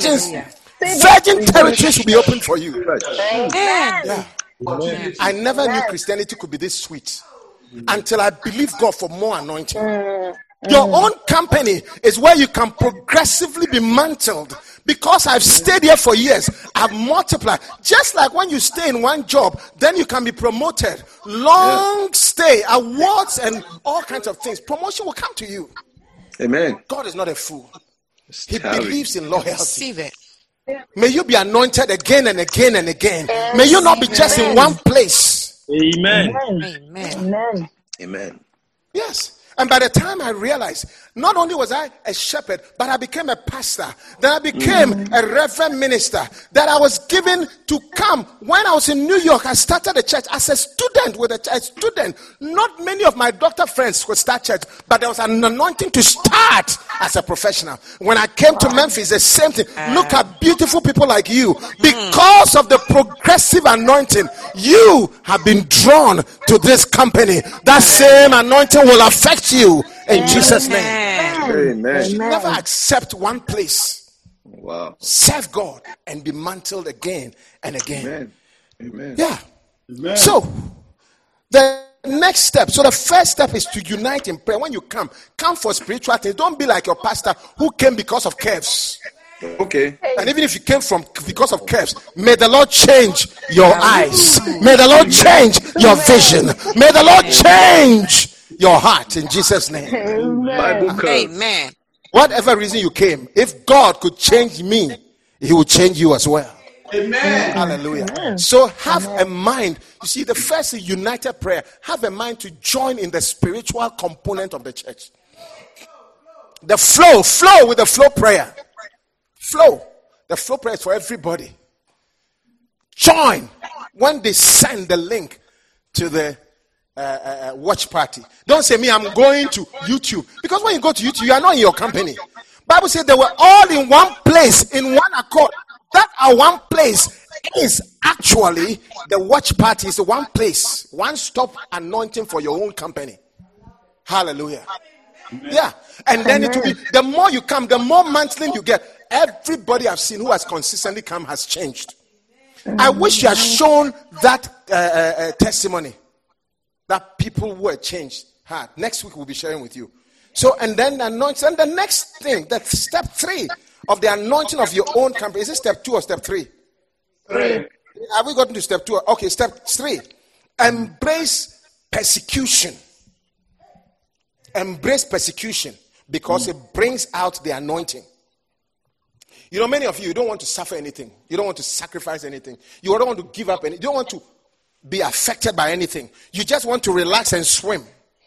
virgin territories will be open for you. Yeah. I never knew Christianity could be this sweet until I believed God for more anointing. Your own company is where you can progressively be mantled. Because I've stayed here for years, I've multiplied. Just like when you stay in one job, then you can be promoted. Long stay, awards, and all kinds of things. Promotion will come to you. Amen. God is not a fool. He believes in loyalty. Receive it. May you be anointed again and again and again. May you not be just in one place. Amen. Amen. Amen. Yes. And by the time I realized, not only was I a shepherd, but I became a pastor. Then I became a reverend minister. That I was given to come. When I was in New York, I started a church as a student with a student. Not many of my doctor friends would start church, but there was an anointing to start as a professional. When I came to Memphis, the same thing. Look at beautiful people like you. Because of the progressive anointing, you have been drawn to this company. That same anointing will affect you in Jesus' name. Amen. You never accept one place. Wow. Serve God and be mantled again and again. Amen. Yeah. Amen. So the next step. So the first step is to unite in prayer. When you come for spiritual things. Don't be like your pastor who came because of curves. Okay. And even if you came because of curves, may the Lord change your eyes. May the Lord change your vision. May the Lord change your heart in Jesus' name. Amen. Whatever reason you came, if God could change me, He will change you as well. Amen. Hallelujah. So have a mind. You see, the first is united prayer. Have a mind to join in the spiritual component of the church. The flow with the flow prayer. The flow prayer is for everybody. Join when they send the link to the watch party. Don't say me, I'm going to YouTube. Because when you go to YouTube, you are not in your company. Bible says they were all in one place, in one accord. That one place is actually the watch party. Is the one place, one stop anointing for your own company. Hallelujah. Yeah. And then it will be, the more you come, the more mantling you get. Everybody I've seen who has consistently come has changed. I wish you had shown that testimony. That people were changed. Next week we'll be sharing with you. So, and then anointing. And the next thing, that step 3 of the anointing of your own company. Is it step 2 or step 3? 3. Have we gotten to step 2? Okay, step 3. Embrace persecution. Embrace persecution. because it brings out the anointing. You know, many of you don't want to suffer anything. You don't want to sacrifice anything. You don't want to give up anything. You don't want to be affected by anything. You just want to relax and swim.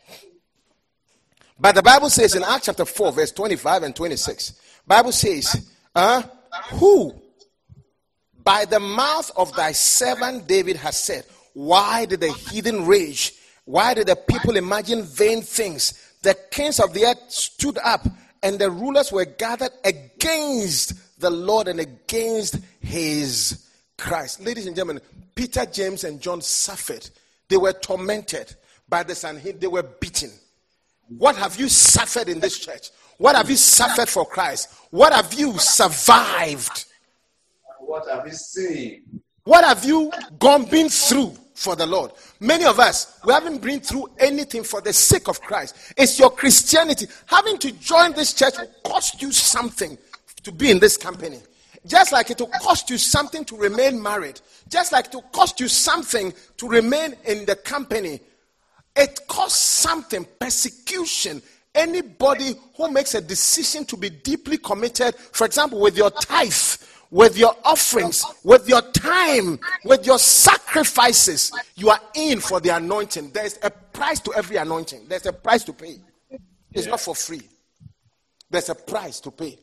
But the Bible says in Acts chapter 4, verse 25 and 26, Bible says, who by the mouth of thy servant David has said, why did the heathen rage? Why did the people imagine vain things? The kings of the earth stood up, and the rulers were gathered against the Lord and against his Christ. Ladies and gentlemen, Peter, James, and John suffered. They were tormented by the Sanhedrin. They were beaten. What have you suffered in this church? What have you suffered for Christ? What have you survived? What have you seen? What have you been through for the Lord? Many of us, we haven't been through anything for the sake of Christ. It's your Christianity. Having to join this church will cost you something to be in this company. Just like it will cost you something to remain married. Just like it will cost you something to remain in the company. It costs something, persecution. Anybody who makes a decision to be deeply committed, for example, with your tithe, with your offerings, with your time, with your sacrifices, you are in for the anointing. There is a price to every anointing. There's a price to pay. It's not for free. There's a price to pay.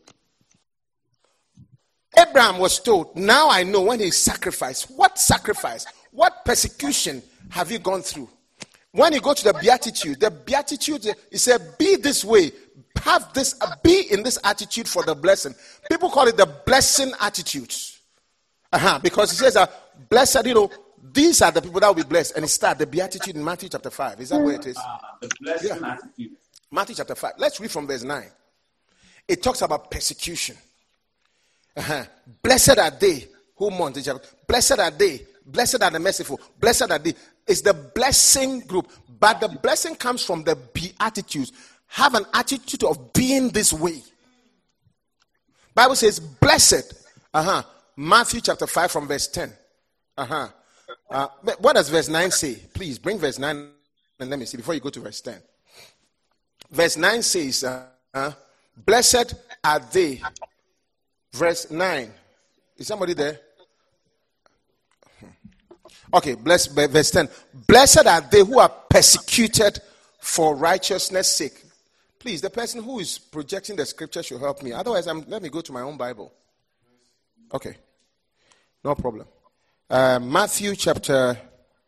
Abraham was told, now I know when he sacrificed. What sacrifice? What persecution have you gone through? When you go to the Beatitude, he said, be this way. Have this, be in this attitude for the blessing. People call it the blessing attitude. Because he says, blessed, these are the people that will be blessed. And it starts the Beatitude in Matthew chapter 5. Is that where it is? The blessing attitude. Matthew chapter 5. Let's read from verse 9. It talks about persecution. Blessed are they who mourn. Blessed are they. Blessed are the merciful. Blessed are they. It's the blessing group. But the blessing comes from the Beatitudes. Have an attitude of being this way. Bible says, blessed. Matthew chapter 5 from verse 10. What does verse 9 say? Please bring verse 9 and let me see before you go to verse 10. Verse 9 says, blessed are they. Verse 9. Is somebody there? Okay, verse 10. Blessed are they who are persecuted for righteousness' sake. Please, the person who is projecting the scripture should help me. Otherwise, let me go to my own Bible. Okay. No problem. Matthew chapter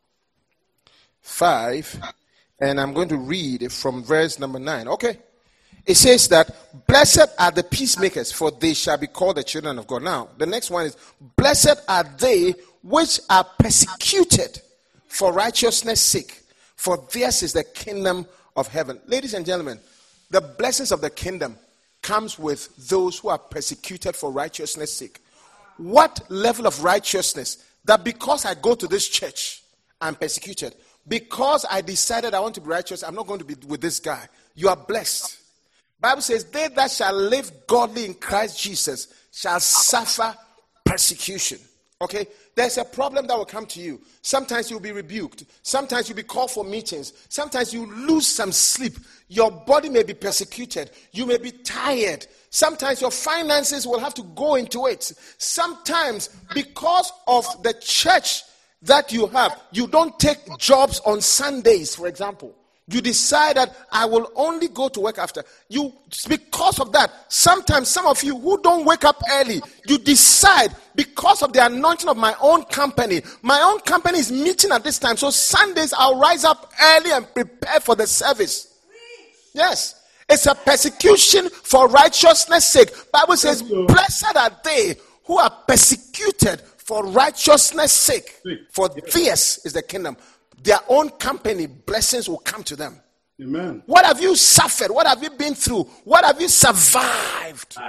5. And I'm going to read from verse number 9. Okay. It says that, blessed are the peacemakers, for they shall be called the children of God. Now, the next one is, blessed are they which are persecuted for righteousness' sake, for theirs is the kingdom of heaven. Ladies and gentlemen, the blessings of the kingdom comes with those who are persecuted for righteousness' sake. What level of righteousness? That because I go to this church, I'm persecuted. Because I decided I want to be righteous, I'm not going to be with this guy. You are blessed. Bible says, they that shall live godly in Christ Jesus shall suffer persecution. Okay? There's a problem that will come to you. Sometimes you'll be rebuked. Sometimes you'll be called for meetings. Sometimes you lose some sleep. Your body may be persecuted. You may be tired. Sometimes your finances will have to go into it. Sometimes because of the church that you have, you don't take jobs on Sundays, for example. You decide that I will only go to work after. Because of that, sometimes some of you who don't wake up early, you decide because of the anointing of my own company is meeting at this time. So Sundays I'll rise up early and prepare for the service. Yes. It's a persecution for righteousness' sake. Bible says, blessed are they who are persecuted for righteousness' sake. For theirs is the kingdom. Their own company, blessings will come to them. Amen. What have you suffered? What have you been through? What have you survived?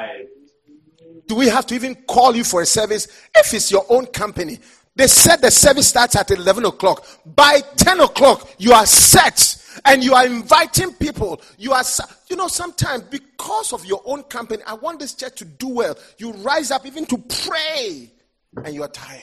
Do we have to even call you for a service? If it's your own company, they said the service starts at 11 o'clock. By 10 o'clock, you are set and you are inviting people. Sometimes because of your own company, I want this church to do well. You rise up even to pray and you are tired.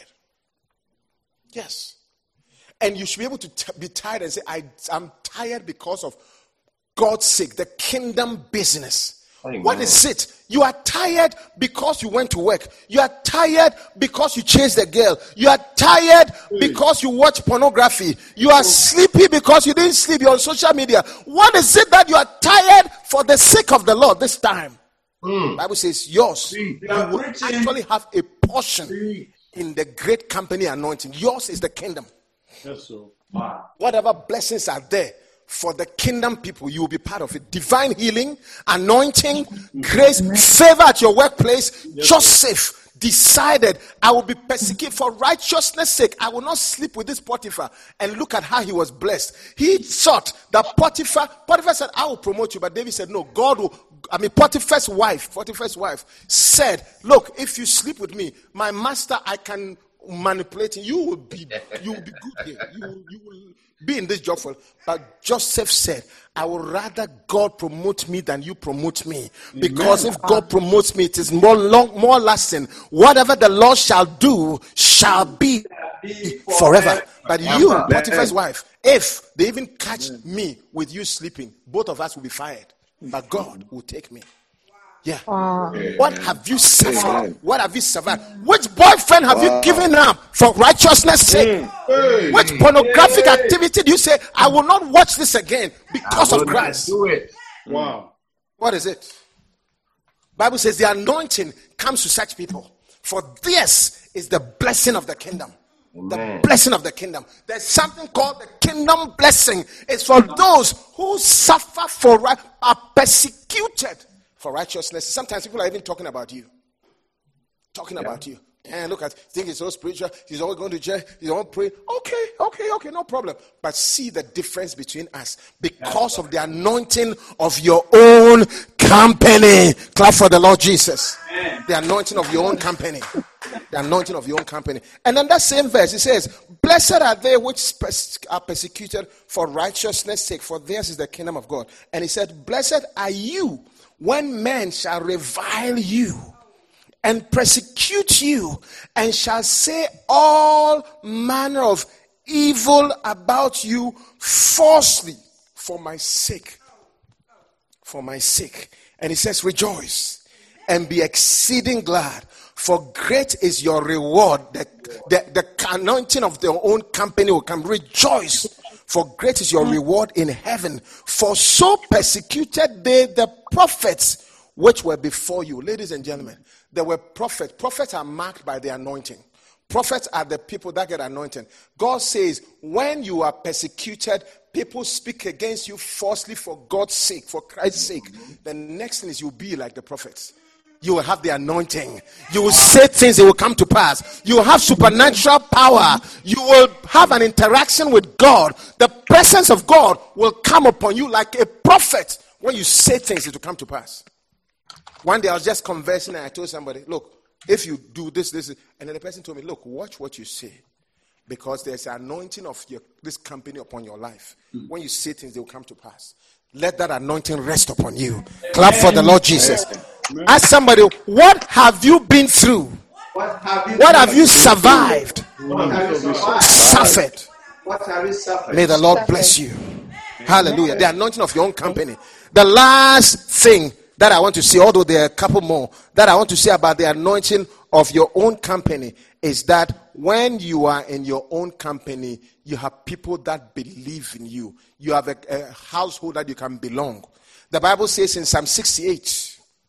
Yes. And you should be able to be tired and say, I'm tired because of God's sake, the kingdom business. What is it? You are tired because you went to work. You are tired because you chased a girl. You are tired because you watch pornography. You are sleepy because you didn't sleep. You're on social media. What is it that you are tired for the sake of the Lord this time? The Bible says yours. You will actually have a portion in the great company anointing. Yours is the kingdom. Yes, sir. Wow. Whatever blessings are there for the kingdom people, you will be part of it. Divine healing, anointing, grace, favor at your workplace. Joseph decided, I will be persecuted for righteousness' sake. I will not sleep with this Potiphar. And look at how he was blessed. He thought that Potiphar said, I will promote you. But David said, no, God will. Potiphar's wife said, look, if you sleep with me, my master, I can manipulate you. You will be good here. You will be in this job for. But Joseph said, I would rather God promote me than you promote me. Because if God promotes me, it is more lasting. Whatever the Lord shall do shall be forever. But you, Potiphar's wife, if they even catch me with you sleeping, both of us will be fired. But God will take me. Yeah. What have you suffered? What have you survived? Which boyfriend have you given up for righteousness' sake? Which pornographic activity do you say, I will not watch this again because of Christ? Do it. Wow. What is it? Bible says the anointing comes to such people. For this is the blessing of the kingdom. The blessing of the kingdom. There's something called the kingdom blessing. It's for those who suffer are persecuted for righteousness. Sometimes people are even talking about you. And look at, think he's so spiritual. He's always going to church. He's always praying. Okay, no problem. But see the difference between us because of the anointing of your own company. Clap for the Lord Jesus. The anointing of your own company. The anointing of your own company. And then that same verse, it says, blessed are they which are persecuted for righteousness' sake, for theirs is the kingdom of God. And he said, blessed are you when men shall revile you and persecute you and shall say all manner of evil about you falsely for my sake. For my sake. And he says, rejoice and be exceeding glad, for great is your reward. The anointing of their own company will come. Rejoice, for great is your reward in heaven. For so persecuted they the prophets which were before you. Ladies and gentlemen, there were prophets. Prophets are marked by the anointing. Prophets are the people that get anointed. God says, when you are persecuted, people speak against you falsely for God's sake, for Christ's sake. The next thing is you'll be like the prophets. You will have the anointing. You will say things, they will come to pass. You will have supernatural power. You will have an interaction with God. The presence of God will come upon you like a prophet. When you say things, it will come to pass. One day I was just conversing and I told somebody, look, if you do this, and then the person told me, look, watch what you say. Because there's an anointing of this company upon your life. When you say things, they will come to pass. Let that anointing rest upon you. Clap for the Lord Jesus. Ask somebody, what have you been through? What have you survived? Suffered. May the Lord bless you. Hallelujah. The anointing of your own company. The last thing that I want to say, although there are a couple more, that I want to say about the anointing of your own company is that when you are in your own company, you have people that believe in you. You have a household that you can belong. The Bible says in Psalm 68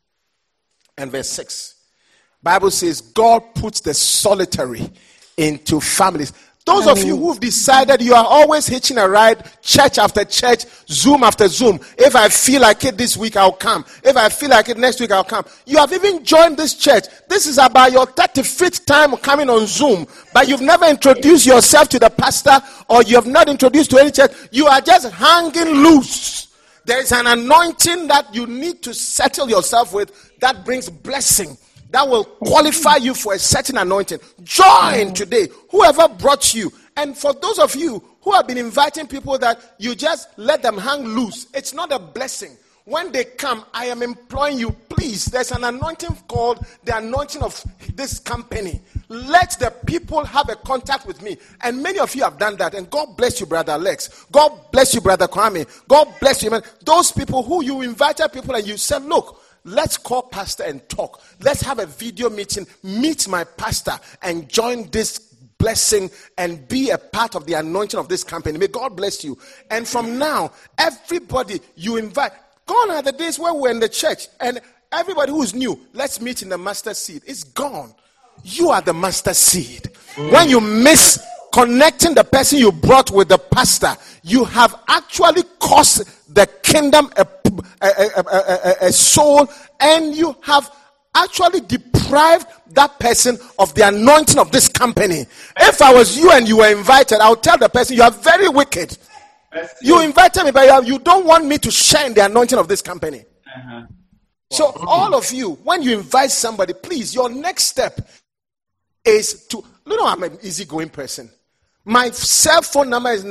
and verse 6, Bible says God puts the solitary into families. Those of you who've decided you are always hitching a ride, church after church, Zoom after Zoom. If I feel like it this week, I'll come. If I feel like it next week, I'll come. You have even joined this church. This is about your 35th time coming on Zoom. But you've never introduced yourself to the pastor, or you have not introduced to any church. You are just hanging loose. There is an anointing that you need to settle yourself with that brings blessing. That will qualify you for a certain anointing. Join today. Whoever brought you. And for those of you who have been inviting people that you just let them hang loose, it's not a blessing. when they come, I am imploring you, please, there's an anointing called the anointing of this company. Let the people have a contact with me. And many of you have done that. And God bless you, Brother Alex. God bless you, Brother Kwame. God bless you, man. Those people who you invited people and you said, look, let's call pastor and talk. Let's have a video meeting. Meet my pastor and join this blessing and be a part of the anointing of this company. May God bless you. And from now, everybody you invite, gone are the days where we're in the church and everybody who is new, let's meet in the master seat. It's gone. You are the master seed. When you miss connecting the person you brought with the pastor, you have actually cost the kingdom a soul, and you have actually deprived that person of the anointing of this company. If I was you and you were invited, I would tell the person, you are very wicked. You invited me, but you don't want me to share in the anointing of this company. So all of you, when you invite somebody, please, your next step is to, I'm an easygoing person. My cell phone number is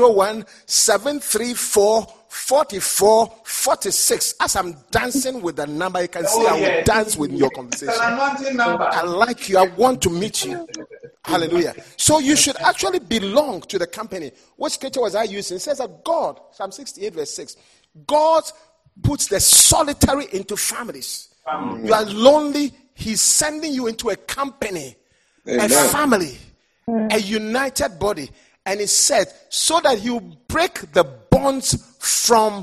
901-734-4446. As I'm dancing with the number, you can see I will dance with your conversation. I like you. I want to meet you. Hallelujah. So you should actually belong to the company. What scripture was I using? It says that God, Psalm 68 verse 6, God puts the solitary into families. You are lonely. He's sending you into a company, a family, a united body. And it said, so that you break the bonds so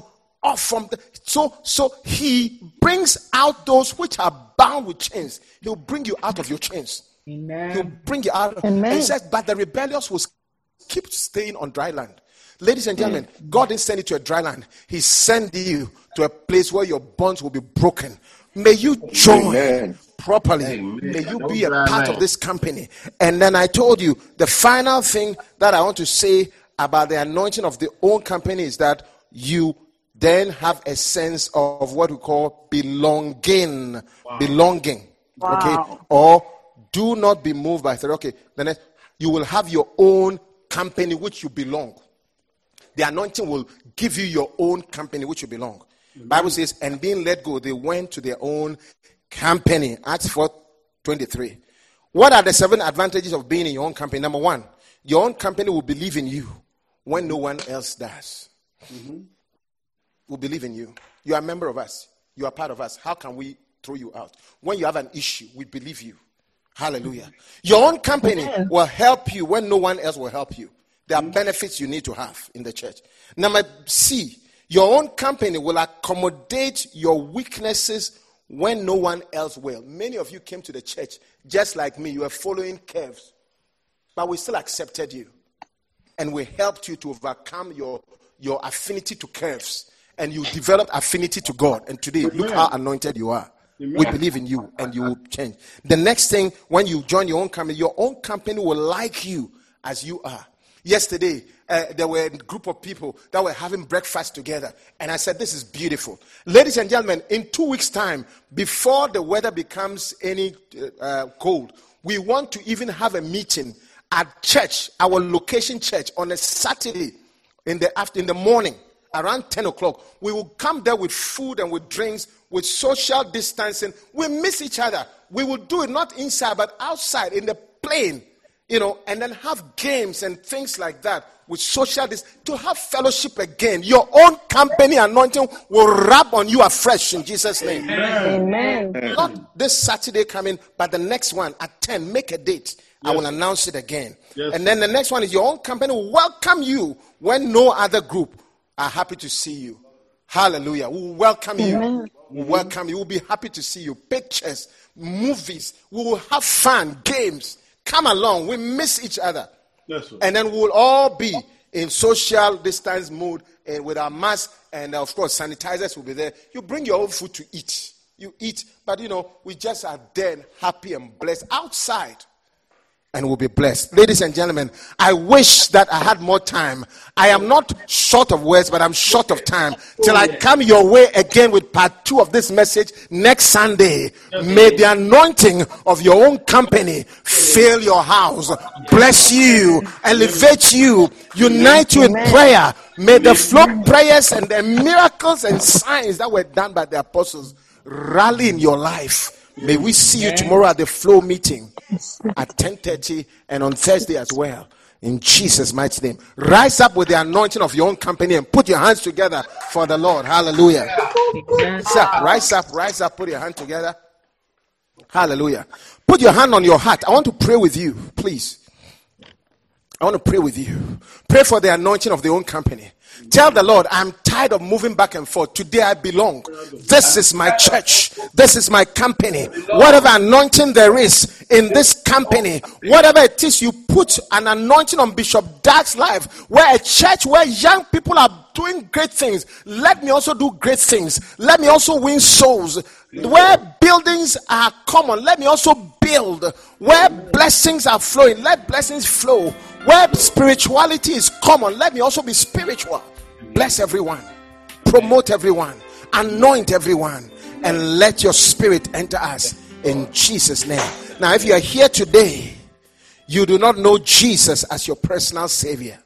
he brings out those which are bound with chains. He'll bring you out of your chains. Amen. He'll bring you out. And he says, but the rebellious will keep staying on dry land. Ladies and gentlemen, God didn't send you to a dry land. He sent you to a place where your bonds will be broken. May you join properly. May you be a part of this company. And then I told you, the final thing that I want to say about the anointing of the own company is that you then have a sense of what we call belonging. Belonging. Okay? Or do not be moved by threat. Okay, then you will have your own company which you belong. The anointing will give you your own company which you belong. Bible says, and being let go, they went to their own company. Acts 4:23. What are the 7 advantages of being in your own company? Number 1, your own company will believe in you when no one else does. Will believe in you. You are a member of us. You are part of us. How can we throw you out? When you have an issue, we believe you. Hallelujah. Your own company will help you when no one else will help you. There are benefits you need to have in the church. Number C, your own company will accommodate your weaknesses when no one else will. Many of you came to the church just like me. You were following curves. But we still accepted you. And we helped you to overcome your affinity to curves. And you developed affinity to God. And today, look how anointed you are. Amen. We believe in you and you will change. The next thing, when you join your own company will like you as you are. Yesterday, there were a group of people that were having breakfast together. And I said, this is beautiful. Ladies and gentlemen, in 2 weeks' time, before the weather becomes any cold, we want to even have a meeting at church, our location church, on a Saturday in the morning, around 10 o'clock. We will come there with food and with drinks, with social distancing. We miss each other. We will do it not inside, but outside in the plain. And then have games and things like that with social to have fellowship again. Your own company anointing will rub on you afresh in Jesus' name. Amen. Not this Saturday coming, but the next one at 10. Make a date. Yes. I will announce it again. Yes. And then the next one is your own company will welcome you when no other group are happy to see you. Hallelujah. We will welcome you. Amen. We will welcome you. We'll be happy to see you. Pictures, movies. We will have fun, games. Come along. We miss each other. Yes, sir. And then we'll all be in social distance mode and with our masks. And of course, sanitizers will be there. You bring your own food to eat. You eat. But we just are there happy and blessed outside. and will be blessed. Ladies and gentlemen, I wish that I had more time. I am not short of words, but I'm short of time. Till I come your way again with part 2 of this message next Sunday. May the anointing of your own company fill your house, bless you, elevate you, unite you in prayer. May the flow prayers and the miracles and signs that were done by the apostles rally in your life. May we see you tomorrow at the flow meeting at 10:30 and on Thursday as well. In Jesus' mighty name. Rise up with the anointing of your own company and put your hands together for the Lord. Hallelujah. Rise up, put your hand together. Hallelujah. Put your hand on your heart. I want to pray with you, please. I want to pray with you. Pray for the anointing of the own company. Tell the Lord, I'm tired of moving back and forth. Today I belong. This is my church. This is my company. Whatever anointing there is in this company, whatever it is, you put an anointing on Bishop Dark's life. Where a church where young people are doing great things. Let me also do great things. Let me also win souls. Where buildings are common, let me also build. Where blessings are flowing, let blessings flow. Where spirituality is common, let me also be spiritual. Bless everyone, promote everyone, anoint everyone, and let your spirit enter us in Jesus' name. Now, if you are here today, you do not know Jesus as your personal Savior.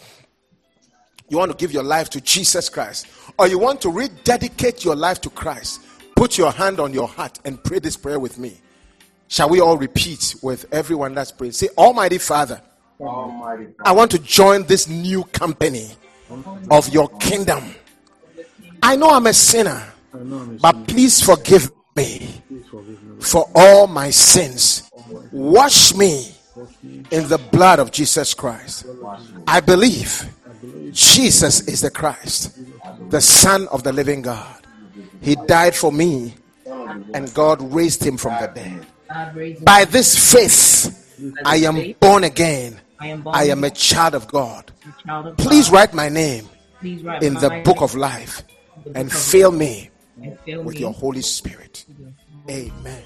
You want to give your life to Jesus Christ, or you want to rededicate your life to Christ, put your hand on your heart and pray this prayer with me. Shall we all repeat with everyone that's praying? Say, Almighty Father, I want to join this new company of your kingdom. I know I'm a sinner, but please forgive me for all my sins. Wash me in the blood of Jesus Christ. I believe Jesus is the Christ, the Son of the living God. He died for me, and God raised him from the dead. By this faith, I am born again. I am a child of God. Please write my name in the book of life and fill me with your Holy Spirit. Amen.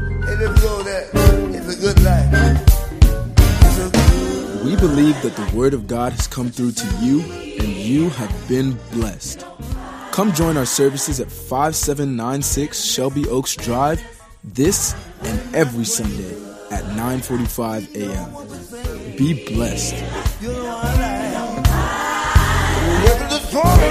We believe that the word of God has come through to you and you have been blessed. Come join our services at 5796 Shelby Oaks Drive this and every Sunday at 9:45 a.m. Be blessed.